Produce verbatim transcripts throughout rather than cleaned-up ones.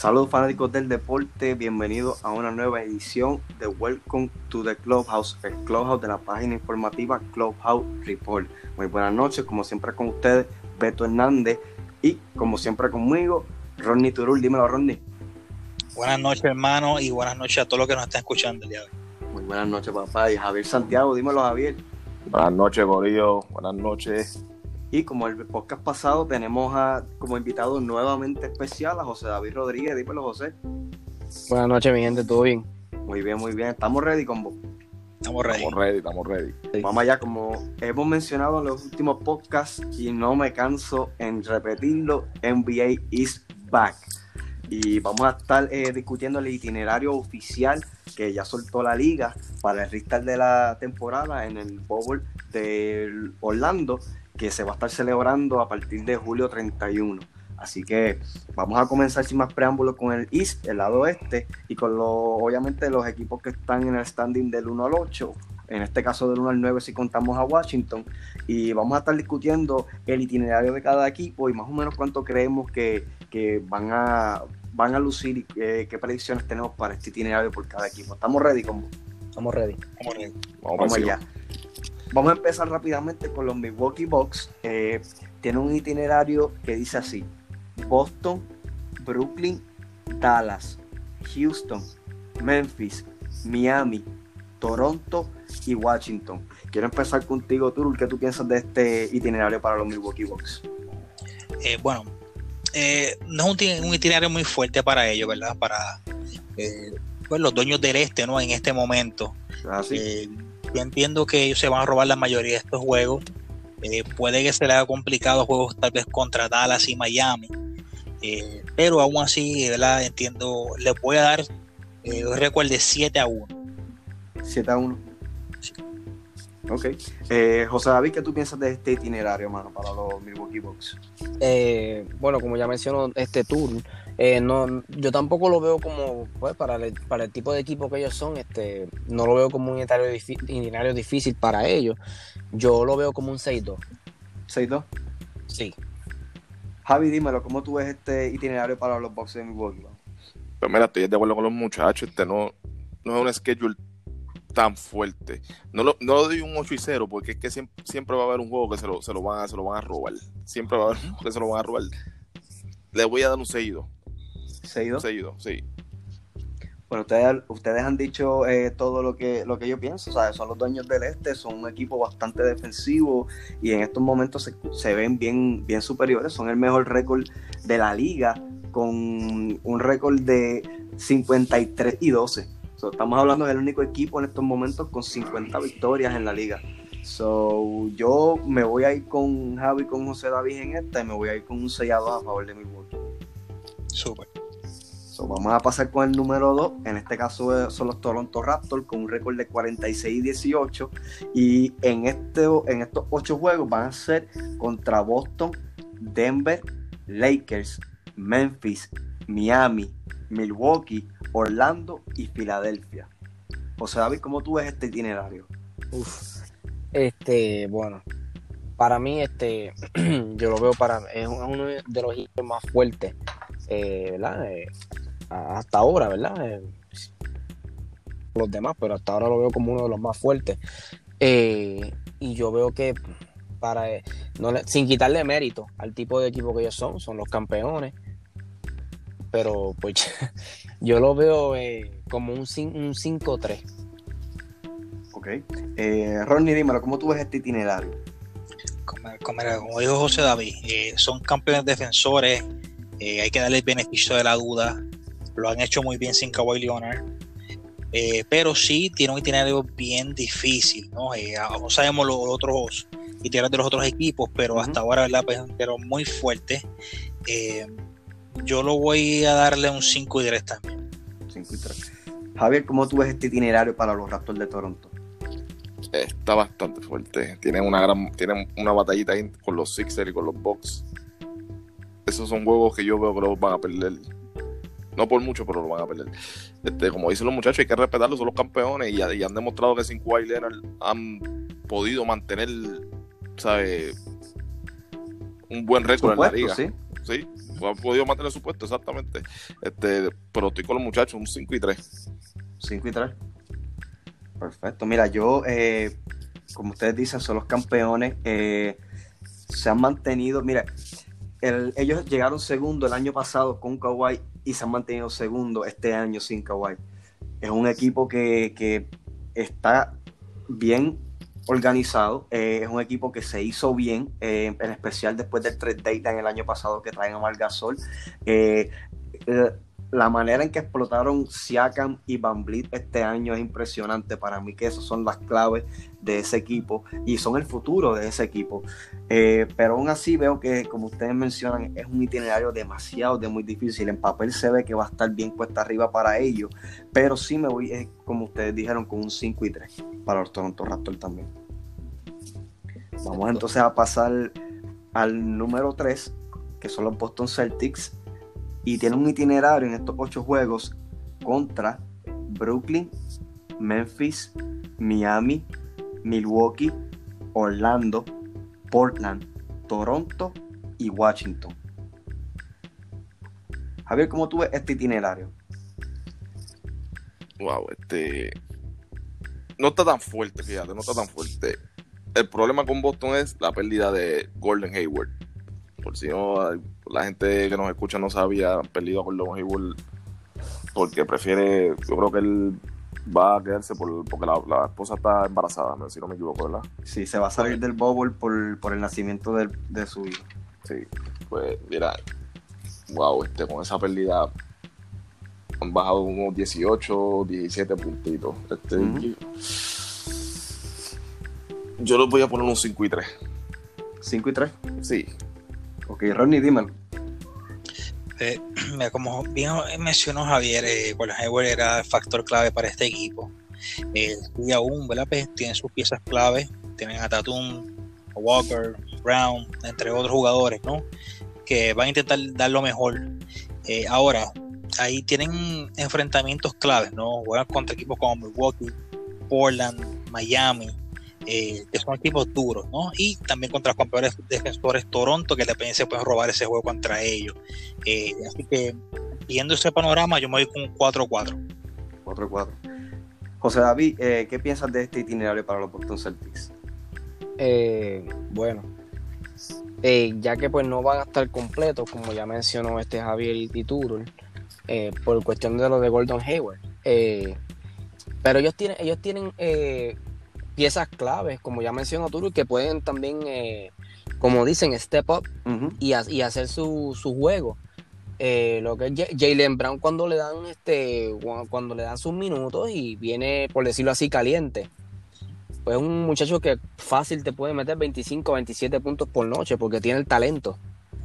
Saludos fanáticos del deporte, bienvenidos a una nueva edición de Welcome to the Clubhouse, el Clubhouse de la página informativa Clubhouse Report. Muy buenas noches, como siempre con ustedes, Beto Hernández y como siempre conmigo, Ronnie Turul. Dímelo, Ronnie. Buenas noches, hermano, y buenas noches a todos los que nos están escuchando el día de hoy. Muy buenas noches, papá. Y Javier Santiago, dímelo, Javier. Buenas noches, Corillo. Buenas noches. Y como el podcast pasado, tenemos a, como invitado nuevamente especial a José David Rodríguez. Dímelo, José. Buenas noches, mi gente, ¿todo bien? Muy bien, muy bien. ¿Estamos ready, combo? Estamos ready. Estamos ready, estamos ready. Sí. Vamos allá, como hemos mencionado en los últimos podcasts y no me canso en repetirlo, N B A is back. Y vamos a estar eh, discutiendo el itinerario oficial que ya soltó la liga para el restart de la temporada en el Bowl de Orlando, que se va a estar celebrando a partir de julio treinta y uno. Así que vamos a comenzar sin más preámbulos con el East, el lado oeste, y con lo, obviamente los equipos que están en el standing del uno al ocho, en este caso del uno al nueve si contamos a Washington, y vamos a estar discutiendo el itinerario de cada equipo y más o menos cuánto creemos que, que van a van a lucir y qué, qué predicciones tenemos para este itinerario por cada equipo. ¿Estamos ready, combo? Estamos ready. Estamos ready. Vamos, Vamos allá. Vamos a empezar rápidamente con los Milwaukee Bucks. Eh, tiene un itinerario que dice así: Boston, Brooklyn, Dallas, Houston, Memphis, Miami, Toronto y Washington. Quiero empezar contigo, Turul. ¿Qué tú piensas de este itinerario para los Milwaukee Bucks? Eh, bueno, eh, no es un, un itinerario muy fuerte para ellos, ¿verdad? Para eh, pues los dueños del este, ¿no? En este momento. ¿Ah, sí? Eh, yo entiendo que ellos se van a robar la mayoría de estos juegos. Eh, puede que se les haga complicado juegos tal vez contra Dallas y Miami. Eh, pero aún así, ¿verdad? Entiendo, les voy a dar eh, un récord de siete a uno. siete a uno. Sí. Ok. Eh, José David, ¿qué tú piensas de este itinerario, mano, para los Milwaukee Bucks? Eh, bueno, como ya mencionó este tour, eh, no, yo tampoco lo veo como, pues, para el, para el tipo de equipo que ellos son, este, no lo veo como un itinerario, difi- itinerario difícil para ellos. Yo lo veo como un seis dos. ¿seis dos? Sí. Javi, dímelo, ¿cómo tú ves este itinerario para los Bucks de Milwaukee? Pues mira, estoy de acuerdo con los muchachos. Este no, no es un schedule tan fuerte. No lo, no lo doy un ocho y cero porque es que siempre, siempre va a haber un juego que se lo, se lo, van a, se lo van a robar. Siempre va a haber un juego que se lo van a robar. Le voy a dar un seis dos. ¿seis dos? seis dos, sí. Bueno, ustedes, ustedes han dicho eh, todo lo que, lo que yo pienso, o sea, son los dueños del este, son un equipo bastante defensivo y en estos momentos se, se ven bien, bien superiores, son el mejor récord de la liga con un récord de cincuenta y tres y doce. So, estamos hablando del único equipo en estos momentos con cincuenta victorias en la liga. So, yo me voy a ir con Javi y con José David en esta y me voy a ir con un seis a dos a favor de Milwaukee. Súper. So, vamos a pasar con el número dos. En este caso son los Toronto Raptors con un récord de cuarenta y seis y dieciocho. Y en, este, en estos ocho juegos van a ser contra Boston, Denver, Lakers, Memphis, Miami, Milwaukee, Orlando y Filadelfia. José David, ¿cómo tú ves este itinerario? Uf. Este, bueno, para mí, este, yo lo veo para, es uno de los equipos más fuertes, eh, ¿verdad? Eh, hasta ahora, ¿verdad? Eh, los demás, pero hasta ahora lo veo como uno de los más fuertes. Eh, y yo veo que, para eh, no le, sin quitarle mérito al tipo de equipo que ellos son, son los campeones. Pero pues yo lo veo eh, como un, un cinco tres. Ok. Eh, Ronnie, dímelo, ¿cómo tú ves este itinerario? Como, como, como dijo José David, eh, son campeones defensores, eh, hay que darle el beneficio de la duda, lo han hecho muy bien sin Kawhi Leonard, eh, pero sí tiene un itinerario bien difícil, ¿no? Eh, no sabemos los otros itinerarios de los otros equipos, pero uh-huh. hasta ahora, ¿verdad? Pues, pero muy fuerte. Eh, yo lo voy a darle un cinco y tres también. cinco y tres. Javier, ¿cómo tú ves este itinerario para los Raptors de Toronto? Está bastante fuerte. Tienen una gran, tienen una batallita ahí con los Sixers y con los Bucks. Esos son juegos que yo veo que los van a perder. No por mucho, pero lo van a perder. Este, como dicen los muchachos, hay que respetarlos, son los campeones y, y han demostrado que sin Kawhi Leonard han podido mantener, ¿sabes? Un buen récord en la liga. ¿Sí? ¿Sí? ha podido mantener su puesto, exactamente. Este, pero estoy con los muchachos, un cinco y tres. cinco y tres. Perfecto. Mira, yo, eh, como ustedes dicen, son los campeones. Eh, se han mantenido. Mira, el, ellos llegaron segundo el año pasado con Kawhi y se han mantenido segundo este año sin Kawhi. Es un equipo que, que está bien organizado, eh, es un equipo que se hizo bien, eh, en especial después del trade deadline el año pasado que traen a Marc Gasol. Eh, eh, la manera en que explotaron Siakam y Van Vliet este año es impresionante. Para mí que esos son las claves de ese equipo y son el futuro de ese equipo. Eh, pero aún así veo que, como ustedes mencionan, es un itinerario demasiado de muy difícil. En papel se ve que va a estar bien puesta arriba para ellos, pero sí me voy, eh, como ustedes dijeron, con un cinco y tres para los Toronto Raptors también. Vamos entonces a pasar al número tres, que son los Boston Celtics, y tienen un itinerario en estos ocho juegos contra Brooklyn, Memphis, Miami, Milwaukee, Orlando, Portland, Toronto y Washington. Javier, ¿cómo tú ves este itinerario? Wow, este no está tan fuerte, fíjate, no está tan fuerte. El problema con Boston es la pérdida de Gordon Hayward. Por si no, la gente que nos escucha no sabía, han perdido a Gordon Hayward porque prefiere, yo creo que él va a quedarse por, porque la, la esposa está embarazada, si no me equivoco, ¿verdad? Sí, se va a salir del bubble por, por el nacimiento de, de su hijo. Sí, pues mira, wow, este, con esa pérdida han bajado unos dieciocho, diecisiete puntitos. Este, Uh-huh. Yo les voy a poner un cinco y tres. cinco y tres. Sí. Ok, Ronnie, dímelo. Eh, como bien mencionó Javier, eh, Gordon Hayward era el factor clave para este equipo. Eh, y aún, ¿verdad? Pues, tienen sus piezas clave. Tienen a Tatum, a Walker, Brown, entre otros jugadores, ¿no? Que van a intentar dar lo mejor. Eh, ahora, ahí tienen enfrentamientos claves, ¿no? Juegan contra equipos como Milwaukee, Portland, Miami, eh, que son equipos duros, ¿no? Y también contra los campeones defensores Toronto, que también se pueden robar ese juego contra ellos. Eh, así que, viendo ese panorama, yo me voy con un cuatro cuatro. cuatro cuatro. José David, eh, ¿qué piensas de este itinerario para los Boston Celtics? Eh, bueno, eh, ya que pues no van a estar completos, como ya mencionó este Javier y Turul, eh, por cuestión de lo de Gordon Hayward. Eh, pero ellos tienen, ellos tienen eh, piezas claves, como ya mencionó Turul, que pueden también, eh, como dicen, step up Uh-huh. y, a, y hacer su, su juego. Eh, lo que es J- Jaylen Brown cuando le dan este cuando le dan sus minutos y viene, por decirlo así, caliente, pues es un muchacho que fácil te puede meter veinticinco, veintisiete puntos por noche porque tiene el talento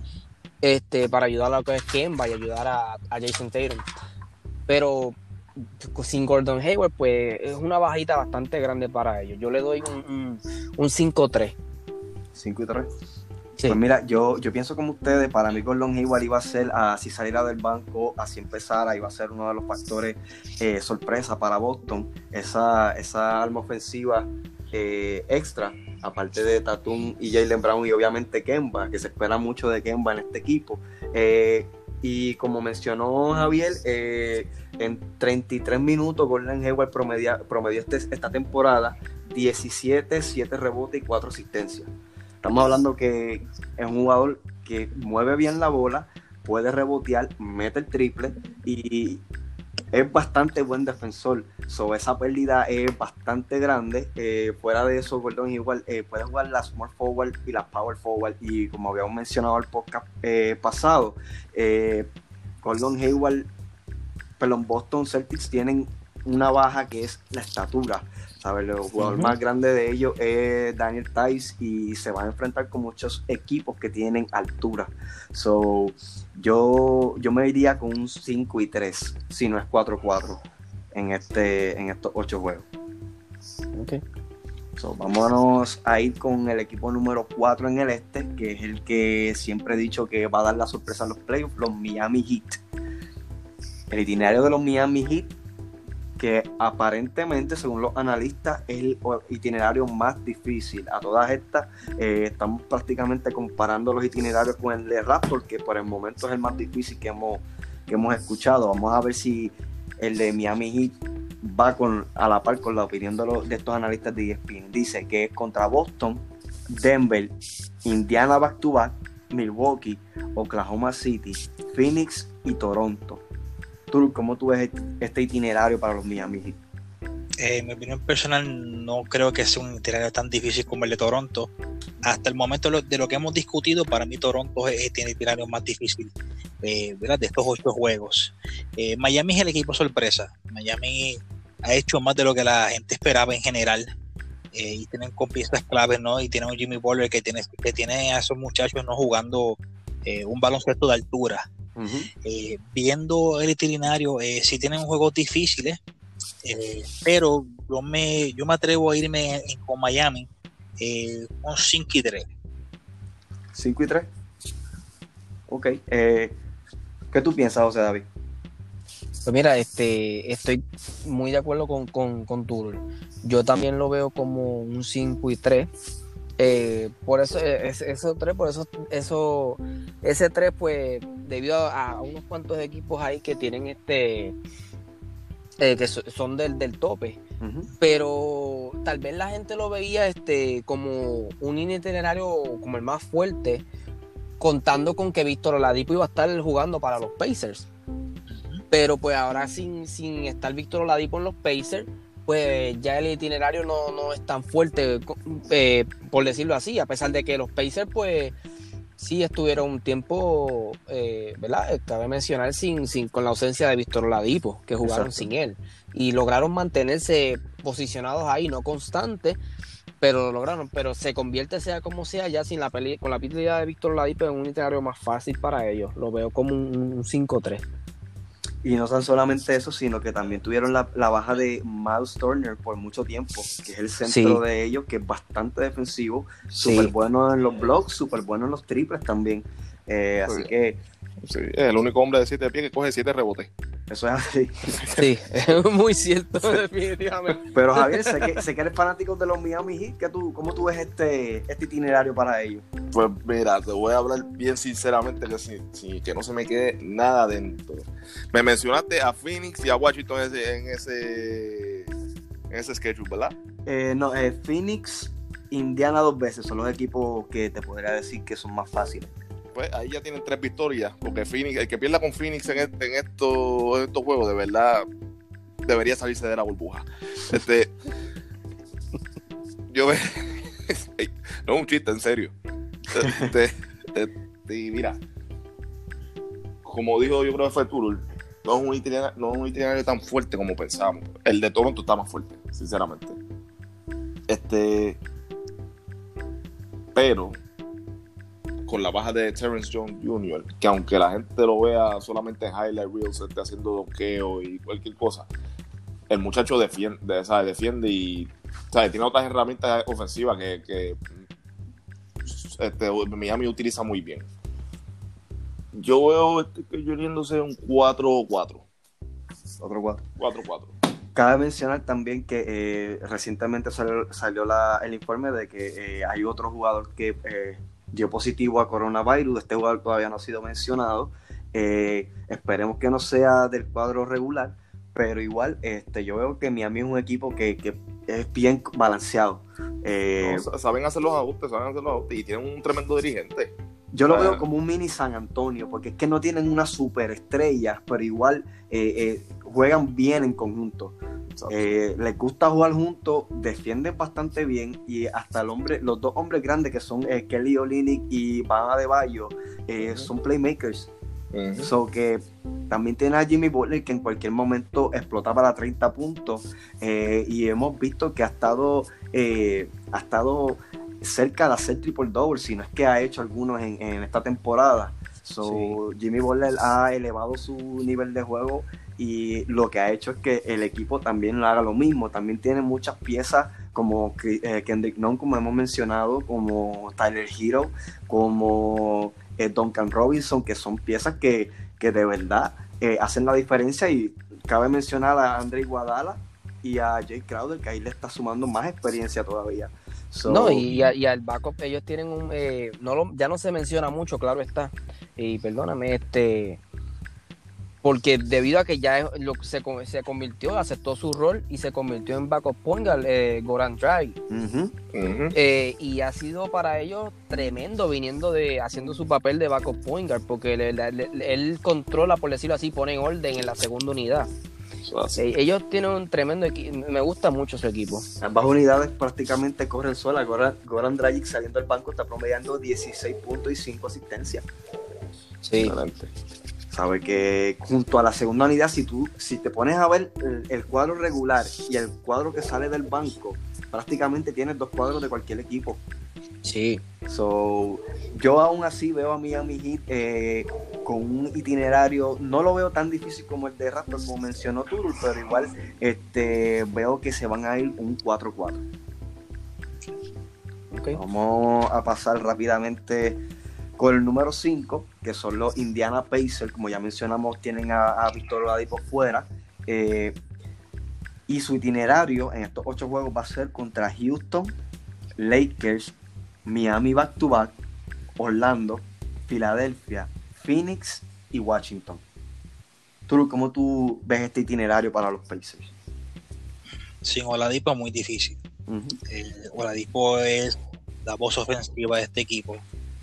este para ayudar a lo que es Kemba y ayudar a, a Jason Tatum. Pero sin Gordon Hayward pues es una bajita bastante grande para ellos. Yo le doy un, un, un cinco tres. cinco y tres. Sí. Pues mira, yo, yo pienso como ustedes. Para mí Gordon Hayward iba a ser, así saliera del banco, así empezara, iba a ser uno de los factores eh, sorpresa para Boston. Esa, esa arma ofensiva eh, extra, aparte de Tatum y Jaylen Brown y obviamente Kemba, que se espera mucho de Kemba en este equipo. Eh, y como mencionó Javier, eh, en treinta y tres minutos Gordon Hayward promedió, promedió este, esta temporada diecisiete, siete rebotes y cuatro asistencias. Estamos hablando que es un jugador que mueve bien la bola, puede rebotear, mete el triple y es bastante buen defensor. So, esa pérdida es bastante grande. Eh, fuera de eso, Gordon igual eh, puede jugar la small forward y la power forward. Y como habíamos mencionado en el podcast eh, pasado, eh, Gordon Hayward, perdón, Boston Celtics tienen una baja que es la estatura. ¿Sabes? El jugador uh-huh. más grande de ellos es Daniel Tice y se van a enfrentar con muchos equipos que tienen altura. So, yo, yo me iría con un cinco y tres, si no es cuatro cuatro, en, este, en estos ocho juegos. Okay. So, vámonos a ir con el equipo número cuatro en el este, que es el que siempre he dicho que va a dar la sorpresa en los playoffs, los Miami Heat. El itinerario de los Miami Heat que aparentemente, según los analistas, es el itinerario más difícil. A todas estas, eh, estamos prácticamente comparando los itinerarios con el de Raptors, que por el momento es el más difícil que hemos, que hemos escuchado. Vamos a ver si el de Miami Heat va con, a la par con la opinión de, los, de estos analistas de E S P N. Dice que es contra Boston, Denver, Indiana back to back, Milwaukee, Oklahoma City, Phoenix y Toronto. ¿Tú, ¿Cómo tú ves este itinerario para los Miami Heat? Eh, en mi opinión personal, no creo que sea un itinerario tan difícil como el de Toronto. Hasta el momento lo, de lo que hemos discutido, para mí Toronto es, tiene el itinerario más difícil, eh, ¿verdad? De estos ocho juegos. Eh, Miami es el equipo sorpresa. Miami ha hecho más de lo que la gente esperaba en general. Eh, y tienen con piezas claves, ¿no? Y tienen un Jimmy Butler que tiene, que tiene a esos muchachos, ¿no? Jugando eh, un baloncesto de altura. Uh-huh. Eh, viendo el itinerario, eh, sí tienen juegos difíciles, eh, pero yo me, yo me atrevo a irme en, en, con Miami eh, con cinco y tres. cinco y tres. Ok. Eh, ¿Qué tú piensas, José David? Pues mira, este, estoy muy de acuerdo con, con, con Turul. Yo también lo veo como un cinco y tres. Eh, por eso, ese, esos tres, por eso, eso, ese tres, pues, debido a, a unos cuantos equipos ahí que tienen este, eh, que so, son del, del tope, uh-huh. Pero tal vez la gente lo veía este, como un itinerario como el más fuerte, contando con que Víctor Oladipo iba a estar jugando para los Pacers, pero pues ahora sin, sin estar Víctor Oladipo en los Pacers, pues ya el itinerario no, no es tan fuerte, eh, por decirlo así, a pesar de que los Pacers, pues, sí estuvieron un tiempo, eh, ¿verdad? Cabe mencionar, sin, sin, con la ausencia de Víctor Oladipo, que jugaron Exacto. sin él, y lograron mantenerse posicionados ahí, no constantes, pero lo lograron, pero se convierte, sea como sea, ya sin la peli, con la pérdida de Víctor Oladipo, en un itinerario más fácil para ellos. Lo veo como un, un cinco tres. Y no son solamente eso, sino que también tuvieron la, la baja de Miles Turner por mucho tiempo, que es el centro sí. de ellos, que es bastante defensivo, súper sí. bueno en los blocks, súper bueno en los triples también. Eh, así sí. que... Sí, es el único hombre de siete pies que coge siete rebotes. Eso es así. Sí, es muy cierto, definitivamente. Pero Javier, sé que, sé que eres fanático de los Miami Heat. ¿Qué tú, ¿Cómo tú ves este, este itinerario para ellos? Pues mira, te voy a hablar bien sinceramente, que, si, si, que no se me quede nada dentro. Me mencionaste a Phoenix y a Washington en ese, en ese, en ese schedule, ¿verdad? Eh, no, eh, Phoenix, Indiana dos veces son los equipos que te podría decir que son más fáciles. Pues ahí ya tienen tres victorias, porque Phoenix, el que pierda con Phoenix en, este, en, estos, en estos juegos, de verdad debería salirse de la burbuja. Este, yo ve, no es un chiste, en serio. Este, este, y mira, como dijo yo creo que fue Turul, no es un itinerario, no es un itinerario tan fuerte como pensábamos. El de Toronto está más fuerte, sinceramente. Este, pero con la baja de Terrence Jones junior, que aunque la gente lo vea solamente en highlight reels, esté haciendo doqueo y cualquier cosa, el muchacho defiende, ¿sabes? defiende y ¿sabes? Tiene otras herramientas ofensivas que, que este, Miami utiliza muy bien. Yo veo este, que yo yéndose un cuatro cuatro. cuatro cuatro. cuatro cuatro. Cabe mencionar también que eh, recientemente salió, salió la, el informe de que eh, hay otro jugador que eh, dio positivo a coronavirus. Este jugador todavía no ha sido mencionado. Eh, esperemos que no sea del cuadro regular, pero igual este, yo veo que Miami es un equipo que, que es bien balanceado. Eh, no, saben hacer los ajustes, saben hacer los ajustes y tienen un tremendo dirigente. Yo lo veo como un mini San Antonio, porque es que no tienen una superestrella, pero igual eh, eh, juegan bien en conjunto. Eh, les gusta jugar juntos, defienden bastante bien y hasta el hombre, los dos hombres grandes que son eh, Kelly Olynyk y Bam Adebayo eh, uh-huh. son playmakers. Uh-huh. So que también tiene a Jimmy Butler que en cualquier momento explota para treinta puntos eh, y hemos visto que ha estado eh, ha estado cerca de hacer triple double, si no es que ha hecho algunos en, en esta temporada. So, sí. Jimmy Butler ha elevado su nivel de juego y lo que ha hecho es que el equipo también haga lo mismo. También tiene muchas piezas como eh, Kendrick Nunn, como hemos mencionado, como Tyler Hero, como eh, Duncan Robinson, que son piezas que, que de verdad eh, hacen la diferencia y cabe mencionar a Andre Iguodala y a Jay Crowder, que ahí le está sumando más experiencia todavía. So, no, y, y, a, y al backup ellos tienen un... Eh, no lo, ya no se menciona mucho, claro está. Y perdóname, este... Porque debido a que ya es, lo, se, se convirtió, aceptó su rol y se convirtió en backup point guard, eh, Goran Dragic. Uh-huh. Uh-huh. Eh, y ha sido para ellos tremendo viniendo de, haciendo su papel de backup point guard, porque le, le, le, él controla, por decirlo así, pone en orden en la segunda unidad. Eh, ellos tienen un tremendo equipo, me gusta mucho su equipo. Ambas unidades prácticamente corren sola. Goran, Goran Dragic saliendo del banco está promediando dieciséis puntos y cinco asistencias. Sí. Excelente. Sabe que junto a la segunda unidad, si tú si te pones a ver el, el cuadro regular y el cuadro que sale del banco, prácticamente tienes dos cuadros de cualquier equipo. Sí. So, yo aún así veo a Miami Heat eh, con un itinerario, no lo veo tan difícil como el de Raptors, como mencionó Turul, pero igual este, veo que se van a ir un cuatro cuatro. Okay. Vamos a pasar rápidamente con el número cinco, que son los Indiana Pacers. Como ya mencionamos, tienen a, a Víctor Oladipo fuera. Eh, y su itinerario en estos ocho juegos va a ser contra Houston, Lakers, Miami back-to-back, Orlando, Filadelfia, Phoenix y Washington. Tú, ¿cómo tú ves este itinerario para los Pacers? Sin Oladipo es muy difícil. Uh-huh. Eh, Oladipo es la voz ofensiva de este equipo.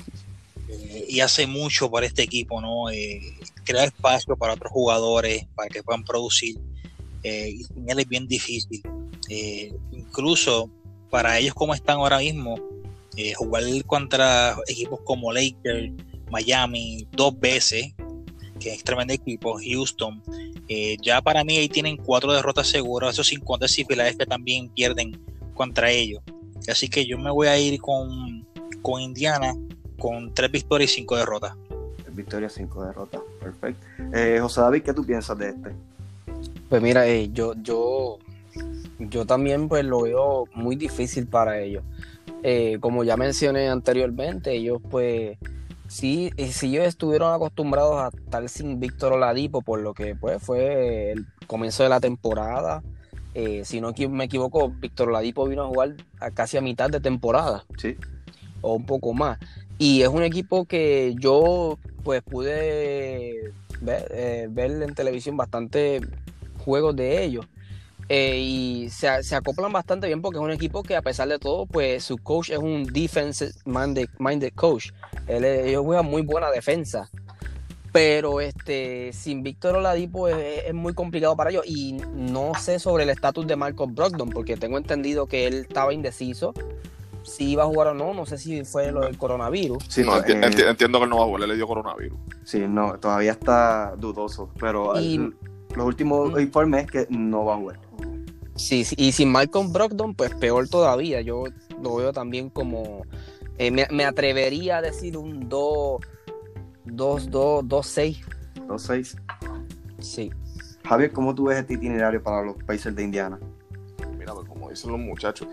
Eh, y hace mucho para este equipo, ¿no? Eh, crea espacio para otros jugadores para que puedan producir, eh, y sin él es bien difícil, eh, incluso para ellos como están ahora mismo, eh, jugar contra equipos como Lakers, Miami dos veces, que es tremendo equipo, Houston, eh, ya para mí ahí tienen cuatro derrotas seguras, eso sin contar si Filadelfia también pierden contra ellos, así que yo me voy a ir con, con Indiana con tres victorias y cinco derrotas. Tres victorias, cinco derrotas. Perfecto. Eh, José David, ¿qué tú piensas de este? Pues mira, eh, yo, yo, yo también pues lo veo muy difícil para ellos. Eh, como ya mencioné anteriormente, ellos pues sí, si ellos estuvieron acostumbrados a estar sin Víctor Oladipo, por lo que pues fue el comienzo de la temporada. Eh, si no me equivoco, Víctor Oladipo vino a jugar a casi a mitad de temporada. Sí. O un poco más. Y es un equipo que yo pues pude ver, eh, ver en televisión bastante juegos de ellos. Eh, y se, se acoplan bastante bien porque es un equipo que a pesar de todo, pues su coach es un defensive minded, minded coach. Él, ellos juegan muy buena defensa. Pero este sin Víctor Oladipo es, es muy complicado para ellos. Y no sé sobre el estatus de Malcolm Brogdon, porque tengo entendido que él estaba indeciso si iba a jugar o no, no sé si fue lo del coronavirus. Sí, no, enti- eh, enti- entiendo que él no va a jugar, él le dio coronavirus. Sí, no, todavía está dudoso, pero Y, el, los últimos mm, informes es que no va a jugar. sí, sí, y sin Malcolm Brogdon, pues peor todavía. Yo lo veo también como, eh, me, me atrevería a decir un dos, dos, dos, dos, seis. dos seis. Sí. Javier, ¿cómo tú ves este itinerario para los Pacers de Indiana? Mira, pues, como dicen los muchachos,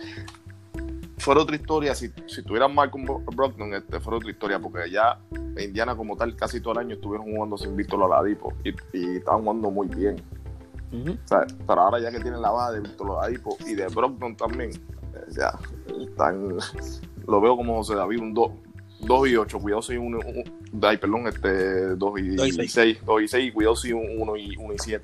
fuera otra historia, si, si tuvieran Malcolm Brogdon, este, fuera otra historia, porque ya Indiana como tal casi todo el año estuvieron jugando sin Víctor Oladipo y, y estaban jugando muy bien. Uh-huh. O sea, pero ahora ya que tienen la baja de Víctor Oladipo y de Brogdon también, eh, ya están, lo veo como José David, un dos y ocho, cuidado si uno, un, ay, perdón, este dos y seis, dos y seis, cuidado si uno y siete.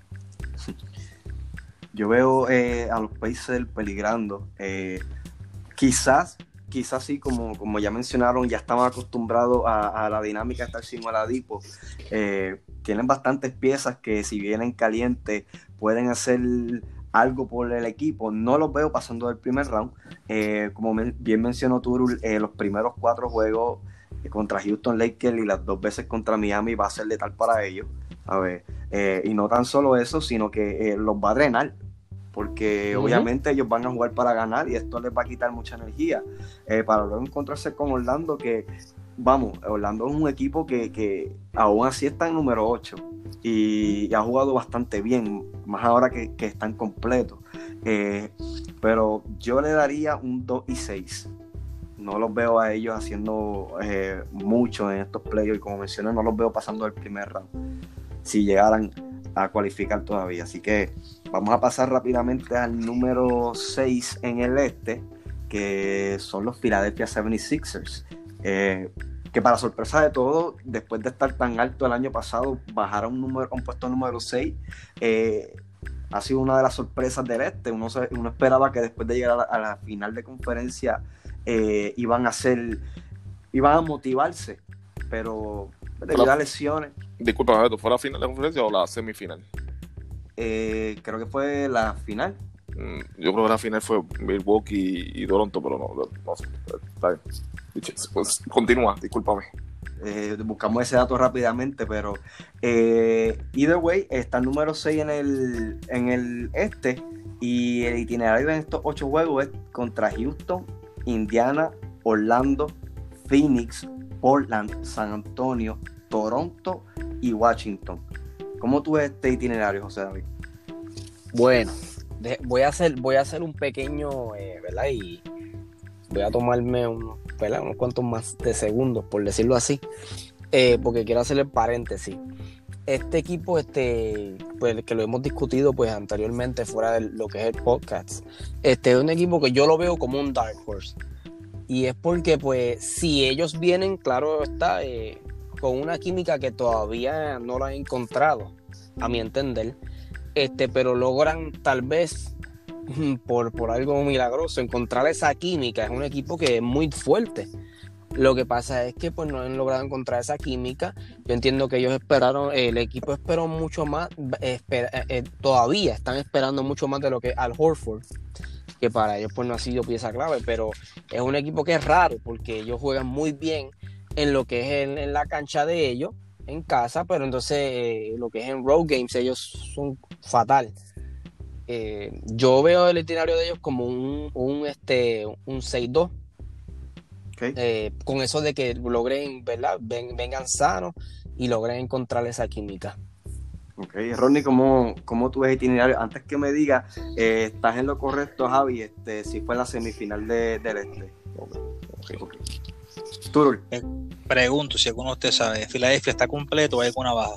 Yo veo eh, a los Pacers peligrando. Eh, quizás, quizás sí, como, como ya mencionaron, ya estaban acostumbrados a, a la dinámica de estar sin Oladipo. Eh, tienen bastantes piezas que si vienen calientes pueden hacer algo por el equipo. No los veo pasando del primer round. Eh, como me, bien mencionó Turul, eh, los primeros cuatro juegos eh, contra Houston Lakers y las dos veces contra Miami va a ser letal para ellos. A ver, eh, y no tan solo eso, sino que eh, los va a drenar, porque uh-huh. obviamente ellos van a jugar para ganar y esto les va a quitar mucha energía, eh, para luego encontrarse con Orlando, que vamos, Orlando es un equipo que, que aún así está en número ocho y, y ha jugado bastante bien, más ahora que, que están completos, eh, pero yo le daría un dos y seis. No los veo a ellos haciendo eh, mucho en estos playoffs y como mencioné, no los veo pasando el primer round. Si llegaran a cualificar todavía. Así que vamos a pasar rápidamente al número seis en el este, que son los Philadelphia setenta y seis ers. Eh, que para sorpresa de todos, después de estar tan alto el año pasado, bajar a un, número, un puesto número seis, eh, ha sido una de las sorpresas del este. Uno, se, uno esperaba que después de llegar a la, a la final de conferencia eh, iban a hacer, iban a motivarse, pero debido a lesiones. Disculpa, ¿fue la final de conferencia o la semifinal? Eh, creo que fue la final. Mm, yo creo que la final fue Milwaukee y, y Toronto, pero no, no, no sé. Está bien. Pues continúa, discúlpame. Eh, buscamos ese dato rápidamente, pero eh, either way, está el número seis en el, en el este, y el itinerario en estos ocho juegos es contra Houston, Indiana, Orlando, Phoenix, Portland, San Antonio, Toronto y Washington. ¿Cómo tú ves este itinerario, José David? Bueno, de, voy a hacer voy a hacer un pequeño, eh, ¿verdad? Y voy a tomarme un, ¿verdad? unos cuantos más de segundos, por decirlo así, eh, porque quiero hacer el paréntesis. Este equipo, este, pues, que lo hemos discutido pues anteriormente fuera de lo que es el podcast, este es un equipo que yo lo veo como un dark horse. Y es porque, pues, si ellos vienen, claro está, eh, con una química que todavía no la han encontrado, a mi entender, este, pero logran tal vez, por, por algo milagroso, encontrar esa química. Es un equipo que es muy fuerte. Lo que pasa es que pues no han logrado encontrar esa química. Yo entiendo que ellos esperaron, el equipo esperó mucho más, espera, eh, todavía están esperando mucho más de lo que Al Horford, que para ellos pues no ha sido pieza clave, pero es un equipo que es raro porque ellos juegan muy bien en lo que es en, en la cancha de ellos, en casa, pero entonces eh, lo que es en road games ellos son fatal. Eh, yo veo el itinerario de ellos como un, un, este, un seis dos. Okay. Eh, con eso de que logren, ¿verdad? Ven, vengan sanos y logren encontrar esa química. Ok, Ronnie, ¿cómo, cómo tú ves el itinerario? Antes que me digas, eh, estás en lo correcto, Javi, este, si fue la semifinal de, del este. Okay. Okay. Turul. Eh, pregunto si alguno de ustedes sabe, ¿Filadelfia está completo o hay alguna baja?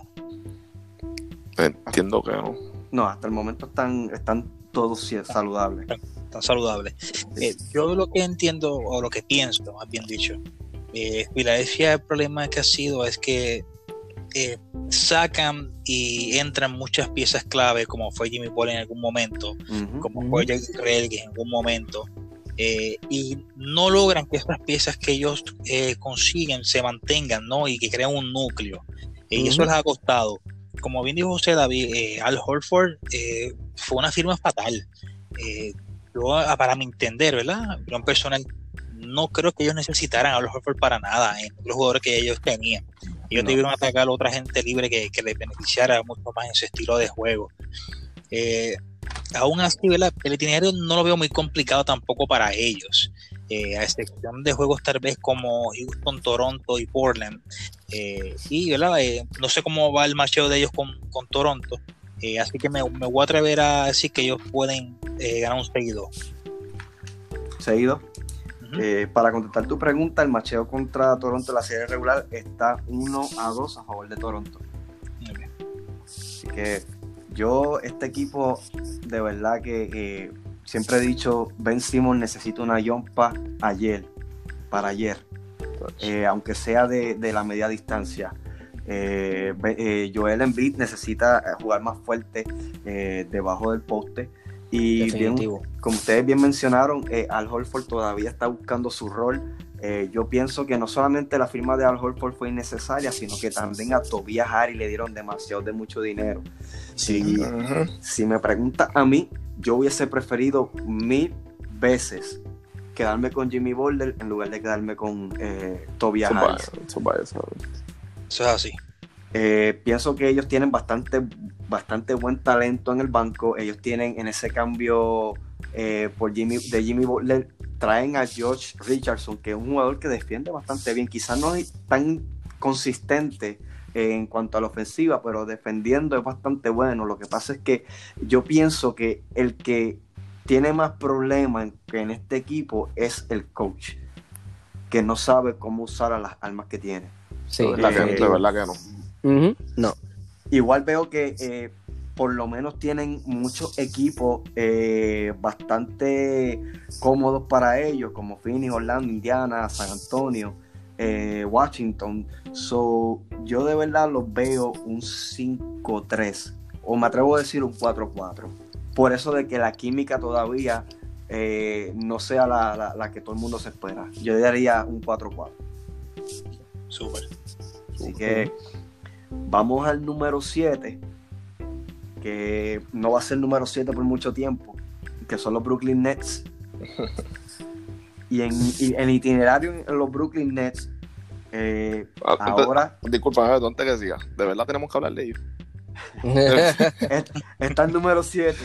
Entiendo que no. No, hasta el momento están, están todos saludables. Están saludables. Eh, yo lo que entiendo, o lo que pienso, más bien dicho, eh, Filadelfia, el problema que ha sido es que eh, sacan y entran muchas piezas clave, como fue Jimmy Butler en algún momento, uh-huh, como uh-huh. fue Jack Grealish en algún momento, eh, y no logran que estas piezas que ellos eh, consiguen se mantengan, ¿no? Y que creen un núcleo. Eh, uh-huh. Y eso les ha costado. Como bien dijo José David, eh, Al Horford eh, fue una firma fatal. Eh, yo, para mi entender, ¿verdad? Yo en personal no creo que ellos necesitaran a Al Horford para nada en los jugadores que ellos tenían. Ellos no. debieron atacar a otra gente libre que, que les beneficiara mucho más en su estilo de juego. Eh, aún así, ¿verdad? El itinerario no lo veo muy complicado tampoco para ellos. Eh, a excepción de juegos tal vez como Houston, Toronto y Portland. Eh, y ¿verdad? Eh, no sé cómo va el macheo de ellos con, con Toronto. Eh, así que me, me voy a atrever a decir que ellos pueden eh, ganar un seguido. ¿Seguido? Uh-huh. Eh, para contestar tu pregunta, el macheo contra Toronto en la serie regular está uno a dos a favor de Toronto. Okay. Así que yo, este equipo, de verdad que eh, siempre he dicho, Ben Simmons necesita una yompa ayer, para ayer, eh, aunque sea de, de la media distancia. Eh, eh, Joel Embiid necesita jugar más fuerte eh, debajo del poste. Y bien, como ustedes bien mencionaron, eh, Al Horford todavía está buscando su rol. Eh, yo pienso que no solamente la firma de Al Horford fue innecesaria, sino que también a Tobias Harris le dieron demasiado de mucho dinero. Si, uh-huh. si me pregunta a mí, yo hubiese preferido mil veces quedarme con Jimmy Butler en lugar de quedarme con eh, Tobias so Harris. So so Eso es así. Eh, pienso que ellos tienen bastante, bastante buen talento en el banco. Ellos tienen en ese cambio eh, por Jimmy, de Jimmy Butler, traen a Josh Richardson, que es un jugador que defiende bastante bien. Quizás no es tan consistente eh, en cuanto a la ofensiva, pero defendiendo es bastante bueno. Lo que pasa es que yo pienso que el que tiene más problemas en, en este equipo es el coach, que no sabe cómo usar a las armas que tiene. Sí, la, eh, que, la verdad que no. Uh-huh. No. Igual veo que eh, por lo menos tienen muchos equipos eh, bastante cómodos para ellos, como Phoenix, Orlando, Indiana, San Antonio, eh, Washington. So, yo de verdad los veo un cinco tres, o me atrevo a decir un cuatro cuatro. Por eso de que la química todavía eh, no sea la, la, la que todo el mundo se espera. Yo daría un cuatro cuatro. Súper. Así que vamos al número siete, que no va a ser número siete por mucho tiempo, que son los Brooklyn Nets. Y en, y en itinerario en los Brooklyn Nets, eh, Ah, ahora Disculpa, ¿dónde que siga? De verdad tenemos que hablar de ellos. es- está el número siete.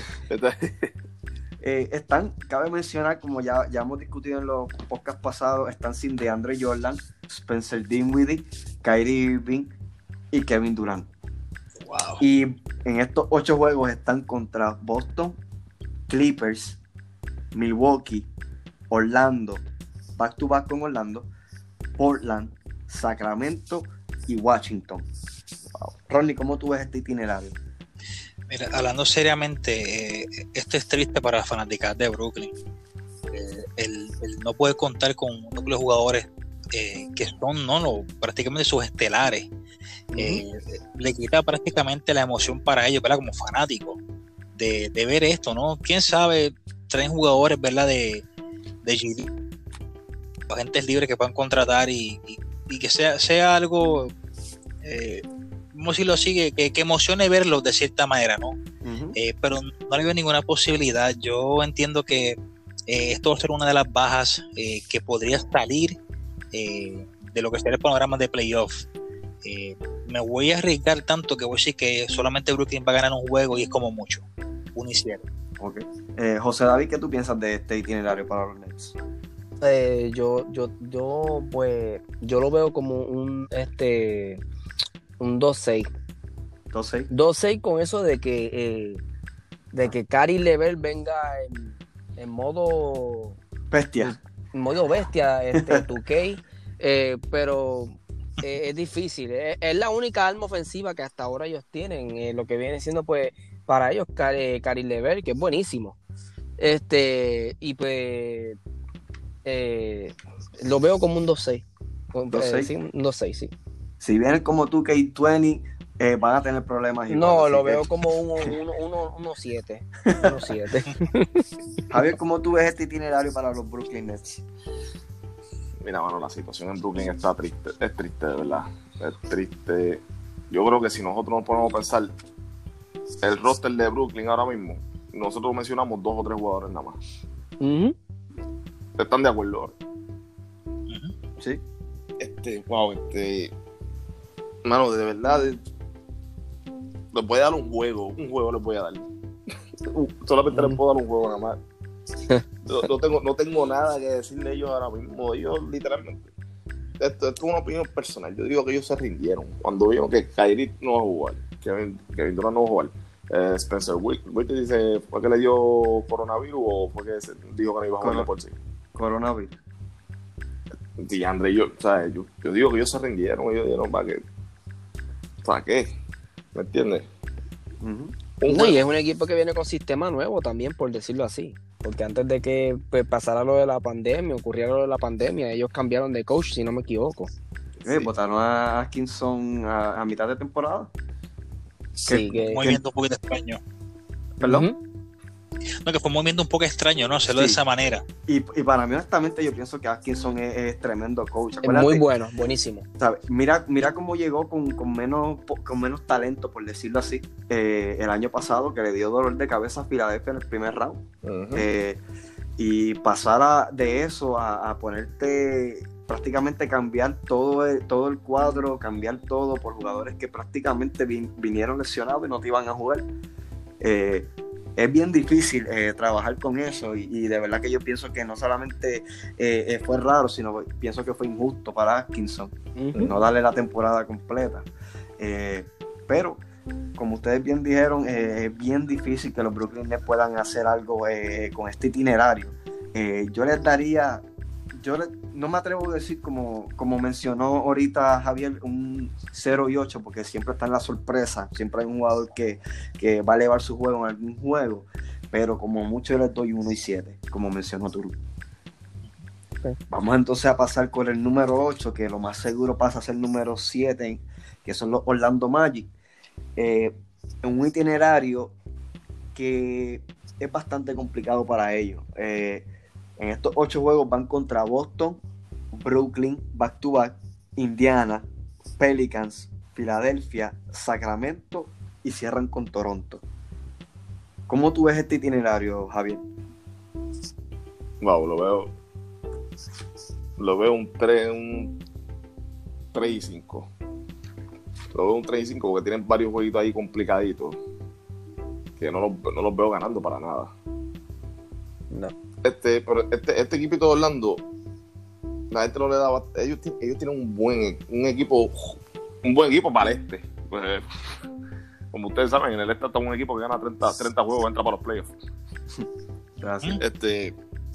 Eh, están, cabe mencionar, como ya, ya hemos discutido en los podcasts pasados, están sin DeAndre Jordan, Spencer Dinwiddie, Kyrie Irving y Kevin Durant. Wow. Y en estos ocho juegos están contra Boston, Clippers, Milwaukee, Orlando, back to back con Orlando, Portland, Sacramento y Washington. Wow. Ronnie, ¿cómo tú ves este itinerario? Mira, hablando seriamente, eh, esto es triste para las fanáticas de Brooklyn. Eh, el, el no poder contar con un núcleo de jugadores eh, que son no, no, prácticamente sus estelares. Eh, uh-huh. Le quita prácticamente la emoción para ellos, ¿verdad? Como fanáticos de, de ver esto, ¿no? Quién sabe, traen jugadores, ¿verdad? De, de G D, agentes libres que puedan contratar y, y, y que sea, sea algo, eh, como decirlo así, que, que, que emocione verlos de cierta manera, ¿no? Uh-huh. Eh, pero no le veo ninguna posibilidad. Yo entiendo que eh, esto va a ser una de las bajas eh, que podría salir eh, de lo que sería el panorama de playoff. Eh, me voy a arriesgar tanto que voy a decir que solamente Brooklyn va a ganar un juego y es como mucho, uno y siete. Okay. Eh, José David, ¿qué tú piensas de este itinerario para los Nets? Eh, yo, yo, yo, pues, yo lo veo como un, este, un dos seis. dos seis. dos seis con eso de que, eh, de que Caris LeVert venga en, en modo bestia, en modo bestia, este, dos K, eh, pero eh, es difícil. Es, es la única arma ofensiva que hasta ahora ellos tienen, eh, lo que viene siendo, pues, para ellos Caris LeVert, que es buenísimo. Este, y pues eh, lo veo como un dos seis. dos seis. Eh, sí, un dos seis, sí. Si vienen como tú, K veinte, eh, van a tener problemas. Igual, no, lo que... veo como uno siete. Javier, ¿cómo tú ves este itinerario para los Brooklyn Nets? Mira, bueno, la situación en Brooklyn está triste, es triste, de verdad. Es triste. Yo creo que si nosotros nos ponemos a pensar el roster de Brooklyn ahora mismo, nosotros mencionamos dos o tres jugadores nada más. Uh-huh. ¿Están de acuerdo? Uh-huh. Sí. Este, wow, este. Mano, de verdad, de, les voy a dar un juego, un juego les voy a dar. Solamente uh-huh. les puedo dar un juego nada más. No, no, tengo, no tengo nada que decirle a ellos ahora mismo. Ellos, literalmente, esto, esto es una opinión personal. Yo digo que ellos se rindieron cuando vieron que Kyrie no va a jugar, Kevin, Kevin Durant no va a jugar. Eh, Spencer White dice, ¿fue que le dio coronavirus o fue que se dijo que no iba a jugar Corona, por sí? Coronavirus. DeAndre, yo, o sea, yo, yo digo que ellos se rindieron, ellos dijeron, ¿para qué? ¿Para qué? ¿Me entiendes? Uh-huh. No, y es un equipo que viene con sistema nuevo también, por decirlo así. Porque antes de que pues, pasara lo de la pandemia, ocurriera lo de la pandemia, ellos cambiaron de coach, si no me equivoco. Sí. ¿Votaron a Atkinson a, a mitad de temporada? Sí, que, un movimiento que... un poquito extraño. ¿Perdón? Uh-huh. No, que fue un movimiento un poco extraño, ¿no? Hacerlo sí. de esa manera. Y, y para mí, honestamente, yo pienso que Atkinson es, es tremendo coach. Es muy bueno, buenísimo. ¿Sabes? Mira, mira cómo llegó con, con, menos, con menos talento, por decirlo así, eh, el año pasado, que le dio dolor de cabeza a Filadelfia en el primer round. Uh-huh. Eh, y pasar a, de eso a, a ponerte, prácticamente cambiar todo el, todo el cuadro, cambiar todo por jugadores que prácticamente vin, vinieron lesionados y no te iban a jugar. Eh, Es bien difícil eh, trabajar con eso y, y de verdad que yo pienso que no solamente eh, eh, fue raro, sino pienso que fue injusto para Atkinson uh-huh. no darle la temporada completa. Eh, pero, como ustedes bien dijeron, eh, es bien difícil que los Brooklyn Nets puedan hacer algo eh, con este itinerario. Eh, yo les daría yo le- no me atrevo a decir como, como mencionó ahorita Javier, un cero y ocho, porque siempre está en la sorpresa, siempre hay un jugador que, que va a elevar su juego en algún juego, pero como mucho yo les doy uno y siete, como mencionó Turu. Okay. Vamos entonces a pasar con el número ocho, que lo más seguro pasa a ser el número siete, que son los Orlando Magic. Eh, en un itinerario que es bastante complicado para ellos. Eh, en estos ocho juegos van contra Boston, Brooklyn, back to back, Indiana, Pelicans, Filadelfia, Sacramento y cierran con Toronto. ¿Cómo tú ves este itinerario, Javier? Wow, lo veo. Lo veo un tres, un tres y cinco. Lo veo un tres y cinco porque tienen varios jueguitos ahí complicaditos. Que no los, no los veo ganando para nada. No. Este, pero este, este equipito de Orlando, la gente no le daba. Ellos, ellos tienen un buen un equipo, un buen equipo para el este. Pues, como ustedes saben, en el este está un equipo que gana treinta, treinta juegos, entra para los playoffs. Gracias. Este,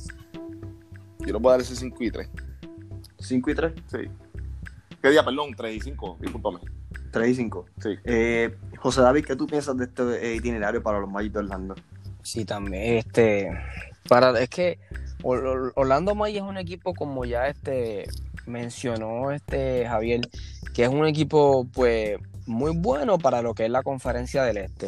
yo les voy a dar ese cinco y tres. cinco y tres. Sí. ¿Qué día? Perdón, tres y cinco, discúlpame. tres y cinco. Sí. Eh, José David, ¿qué tú piensas de este eh, itinerario para los Magic de Orlando? Sí, también, este, para, es que Or- Or- Orlando Magic es un equipo, como ya este mencionó este Javier, que es un equipo pues muy bueno para lo que es la conferencia del Este.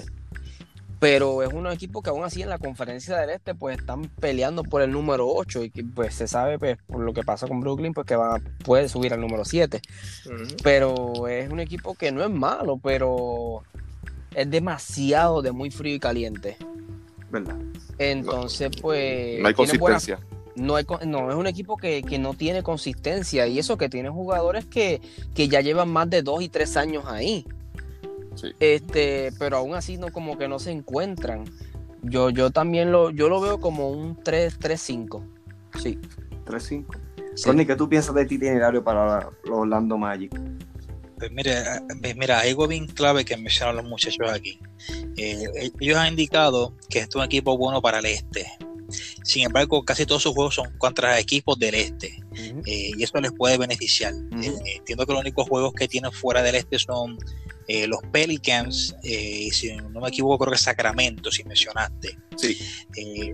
Pero es un equipo que aún así en la conferencia del Este pues están peleando por el número ocho y que pues se sabe pues por lo que pasa con Brooklyn pues que van a, puede subir al número siete. Uh-huh. Pero es un equipo que no es malo, pero es demasiado de muy frío y caliente. ¿Verdad? Entonces, pues. No hay tiene buenas- consistencia. no, hay, con- no, es un equipo que, que no tiene consistencia. Y eso que tiene jugadores que, que ya llevan más de dos y tres años ahí. Sí. Este, pero aún así no, como que no se encuentran. Yo, yo también lo, yo lo veo como un tres cinco. Sí. tres cinco. sí. Ronnie, ¿qué tú piensas de este itinerario para los Orlando Magic? Pues mira, pues mira, hay algo bien clave que mencionan los muchachos aquí. Eh, ellos han indicado que este es un equipo bueno para el este. Sin embargo, casi todos sus juegos son contra equipos del este. Ujú. Eh, y eso les puede beneficiar. Ujú. Eh, entiendo que los únicos juegos que tienen fuera del este son eh, los Pelicans, eh, y si no me equivoco, creo que Sacramento, si mencionaste. Sí. Eh,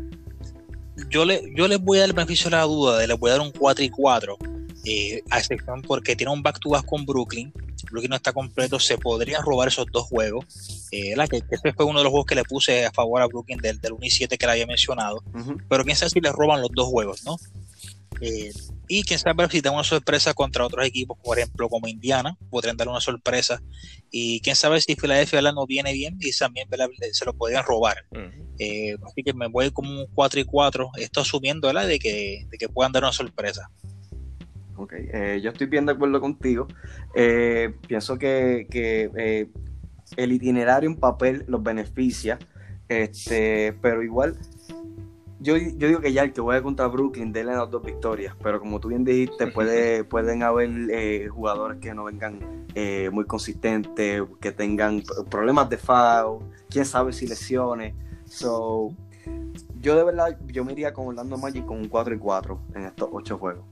yo, le, yo les voy a dar el beneficio de la duda, de les voy a dar un cuatro y cuatro, eh, a excepción porque tiene un back-to-back con Brooklyn. Brooklyn no está completo, se podrían robar esos dos juegos. Eh, la que, que ese fue uno de los juegos que le puse a favor a Brooklyn del, del uno y siete que le había mencionado. Uh-huh. Pero quién sabe si les roban los dos juegos, ¿no? Eh, y quién sabe si dan una sorpresa contra otros equipos, por ejemplo, como Indiana, podrían dar una sorpresa. Y quién sabe si Filadelfia no viene bien y también ¿verdad? Se lo podrían robar. Uh-huh. Eh, así que me voy como un cuatro y cuatro. Esto asumiendo ¿verdad? De, que, de que puedan dar una sorpresa. Ok, eh, yo estoy bien de acuerdo contigo. Eh, pienso que, que eh, el itinerario en papel los beneficia, este, pero igual, yo, yo digo que ya el que juegue contra Brooklyn, denle las dos victorias, pero como tú bien dijiste, puede, pueden haber eh, jugadores que no vengan eh, muy consistentes, que tengan problemas de foul, quién sabe si lesiones. So, yo de verdad, yo me iría con Orlando Magic con un cuatro y cuatro en estos ocho juegos.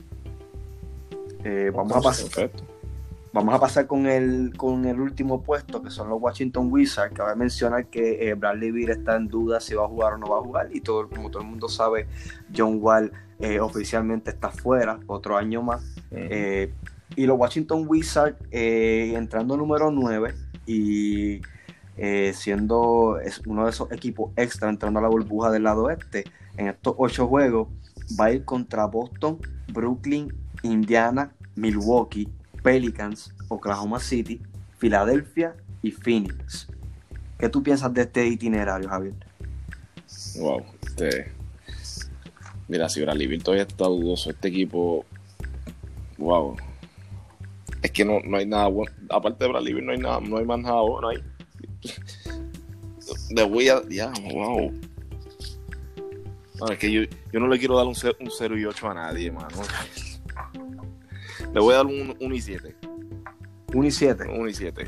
Eh, vamos, a pasar, Perfecto. vamos a pasar con el, con el último puesto, que son los Washington Wizards. Cabe mencionar que eh, Bradley Beal está en duda si va a jugar o no va a jugar, y todo, como todo el mundo sabe, John Wall eh, oficialmente está fuera otro año más. Uh-huh. Eh, y los Washington Wizards eh, entrando número nueve y eh, siendo es uno de esos equipos extra entrando a la burbuja del lado este, en estos ocho juegos va a ir contra Boston, Brooklyn, Indiana, Milwaukee, Pelicans, Oklahoma City, Filadelfia y Phoenix. ¿Qué tú piensas de este itinerario, Javier? Wow. Este... Mira, si Bradley Beal todavía está dudoso, este equipo, wow. Es que no, no hay nada bueno. Aparte de Bradley Beal, no hay nada, no hay más nada bueno ahí. Le voy a. Ya, wow. No, es que yo, yo no le quiero dar un cero y ocho a nadie, mano. Le voy a dar un uno y siete. uno y siete. uno y siete.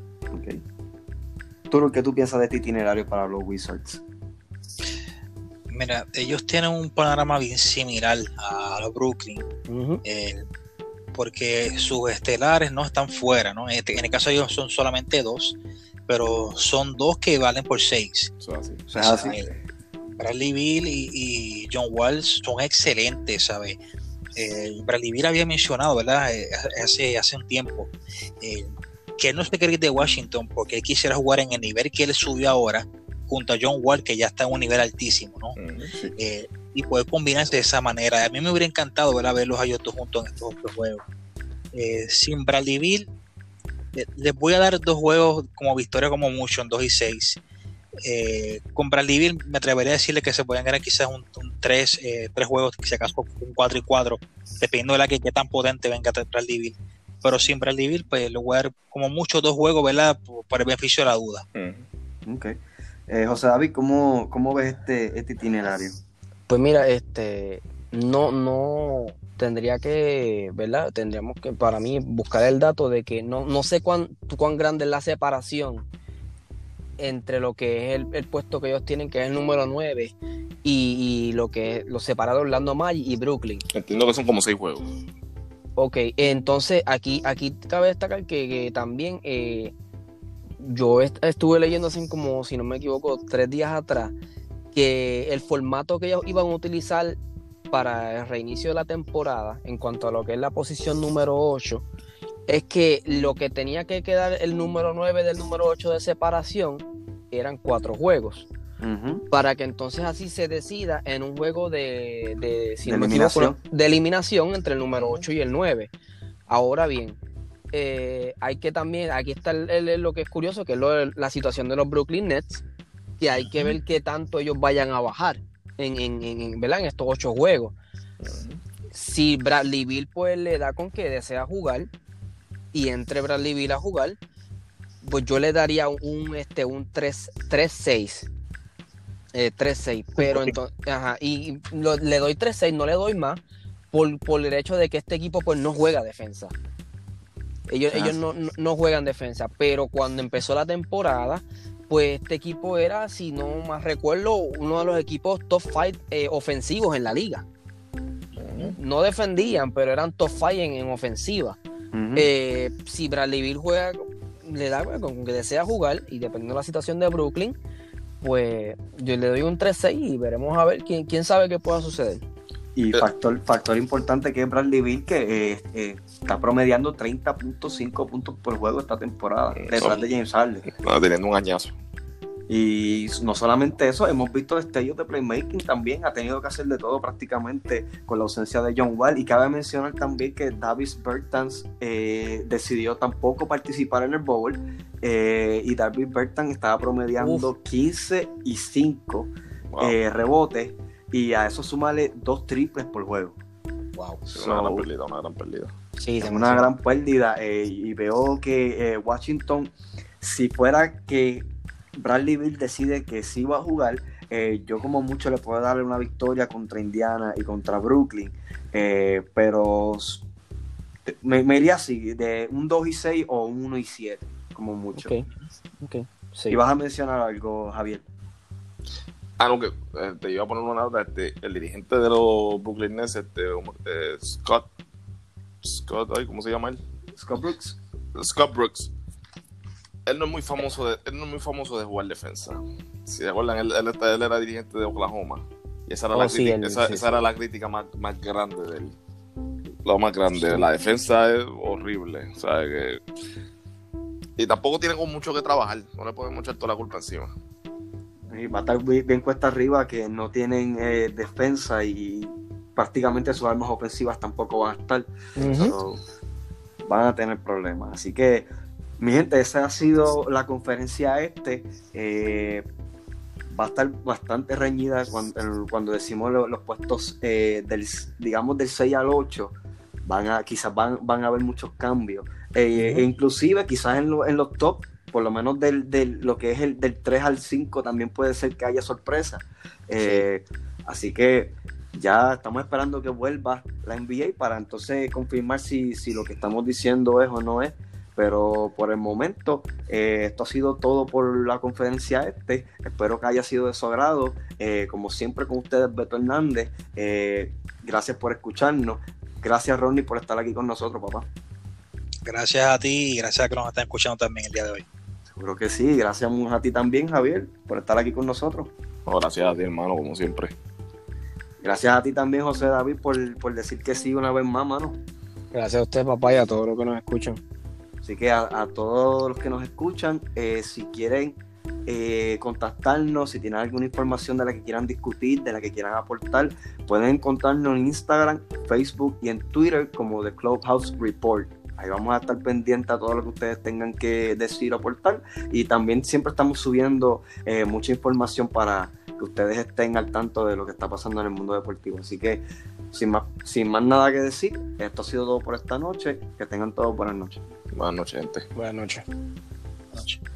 Ok. ¿Tú, ¿qué tú piensas de este itinerario para los Wizards? Mira, ellos tienen un panorama bien similar a los Brooklyn, Uh-huh. eh, porque sus estelares no están fuera, ¿no? En el caso de ellos son solamente dos, pero son dos que valen por seis. Eso es así. O sea, así. Eh, Bradley Beal y, y John Wall son excelentes, ¿sabes? Eh, Bradley Beal había mencionado, ¿verdad? Eh, hace, hace un tiempo eh, que él no se quería ir de Washington porque él quisiera jugar en el nivel que él subió ahora junto a John Wall, que ya está en un nivel altísimo, ¿no? Mm, sí. Eh, y poder combinarse de esa manera. A mí me hubiera encantado, ¿verdad?, verlos a ellos dos juntos en estos otros juegos. Eh, sin Bradley Beal, eh, les voy a dar dos juegos como victoria como mucho, en dos y seis. Eh, con Bradley Beal me atrevería a decirle que se pueden ganar quizás un, un tres, eh, tres juegos, si acaso un cuatro y cuatro, dependiendo de la que, que tan potente venga Bradley Beal. Pero sin Bradley Beal, pues le voy a dar como mucho dos juegos, ¿verdad?, por, por el beneficio de la duda. Mm. Ok. Eh, José David, ¿cómo, cómo ves este, este itinerario? Pues mira, este, no, no tendría que, ¿verdad? Tendríamos que, para mí, buscar el dato de que no, no sé cuán, cuán grande es la separación entre lo que es el, el puesto que ellos tienen, que es el número nueve, y, y lo que es, los separados Orlando Magic y Brooklyn. Entiendo que son como seis juegos. Ok, entonces aquí, aquí cabe destacar que, que también eh, yo est- estuve leyendo así como, si no me equivoco, tres días atrás, que el formato que ellos iban a utilizar para el reinicio de la temporada, en cuanto a lo que es la posición número ocho, es que lo que tenía que quedar el número nueve del número ocho de separación eran cuatro juegos, Ujú. para que entonces así se decida en un juego de, de, si De no me eliminación. equivoco, de eliminación entre el número ocho y el nueve. Ahora bien, eh, hay que también, aquí está el- el- lo que es curioso, que es lo de la situación de los Brooklyn Nets, que hay que ver qué tanto ellos vayan a bajar en, en, en, en, ¿verdad?, en estos ocho juegos. Si Bradley Beal pues le da con que desea jugar y entre Bradley Beal a jugar, pues yo le daría un, este, un tres seis. Eh, tres seis, pero entonces, ajá, y lo- le doy tres seis, no le doy más, por, por el hecho de que este equipo pues no juega defensa. Ellos, Ah, ellos sí. no, no, no juegan defensa, pero cuando empezó la temporada, pues este equipo era, si no más recuerdo, uno de los equipos top five eh, ofensivos en la liga. No defendían, pero eran top five en, en ofensiva. Ujú. Eh, si Bradley Beal juega, le da bueno, con que desea jugar, y dependiendo de la situación de Brooklyn, pues yo le doy un tres seis y veremos a ver quién, quién sabe qué pueda suceder. Y factor, factor importante que es Bradley Beal, que eh, eh, está promediando treinta punto cinco puntos por juego esta temporada, detrás de James Harden. Está teniendo un añazo. Y no solamente eso, hemos visto destellos de playmaking también, ha tenido que hacer de todo prácticamente con la ausencia de John Wall. Y cabe mencionar también que Davis Bertans eh, decidió tampoco participar en el Bowl, eh, y Davis Bertans estaba promediando Uf. quince y cinco Wow. eh, rebotes, y a eso súmale dos triples por juego. Wow. Sí, una gran So, pérdida, una gran pérdida. Sí, es se una gran pérdida, eh, y veo que eh, Washington, si fuera que Bradley Beal decide que sí va a jugar, eh, yo como mucho le puedo darle una victoria contra Indiana y contra Brooklyn, eh, pero s- me, me iría así, de un dos y seis o un uno y siete, como mucho. Ok, ok. Sí. Y vas a mencionar algo, Javier. Ah, no, que eh, te iba a poner una nota. Este, el dirigente de los Brooklyn Nets, este, eh, Scott, Scott, ay, ¿cómo se llama él? Scott Brooks. Scott Brooks. Él no es muy famoso de, él no es muy famoso de jugar defensa. Si se acuerdan, él, él, él era dirigente de Oklahoma. Y esa era, Oh, la, sí, crítica, él- esa, sí, esa sí. era la crítica más, más grande de él. Lo más grande. La defensa es horrible. O sea, que... Y tampoco tienen con mucho que trabajar. No le podemos echar toda la culpa encima. Y va a estar bien, bien cuesta arriba, que no tienen eh, defensa, y prácticamente sus armas ofensivas tampoco van a estar. Ujú. So, van a tener problemas. Así que, mi gente, esa ha sido la conferencia este. Eh, va a estar bastante reñida cuando, cuando decimos lo- los puestos eh, del, digamos, del seis al ocho. Van a, quizás van, van a haber muchos cambios. Eh, Ujú. e inclusive, quizás en, lo- en los top, por lo menos del, del- lo que es el del tres al cinco, también puede ser que haya sorpresa. Eh, Así que ya estamos esperando que vuelva la N B A para entonces confirmar si, si lo que estamos diciendo es o no es. Pero por el momento, eh, esto ha sido todo por la conferencia este. Espero que haya sido de su agrado. Eh, como siempre con ustedes, Beto Hernández. Eh, gracias por escucharnos. Gracias, Ronnie, por estar aquí con nosotros, papá. Gracias a ti y gracias a que nos están escuchando también el día de hoy. Seguro que sí. Gracias a ti también, Javier, por estar aquí con nosotros. No, gracias a ti, hermano, como siempre. Gracias a ti también, José David, por, por decir que sí una vez más, mano. Gracias a usted, papá, y a todos los que nos escuchan. Así que a, a todos los que nos escuchan, eh, si quieren eh, contactarnos, si tienen alguna información de la que quieran discutir, de la que quieran aportar, pueden encontrarnos en Instagram, Facebook y en Twitter como The Clubhouse Report. Ahí vamos a estar pendientes a todo lo que ustedes tengan que decir o aportar. Y también siempre estamos subiendo eh, mucha información para que ustedes estén al tanto de lo que está pasando en el mundo deportivo. Así que sin más, sin más nada que decir, esto ha sido todo por esta noche. Que tengan todos buenas noches. Buenas noches, gente. Buenas noches. Buenas noches.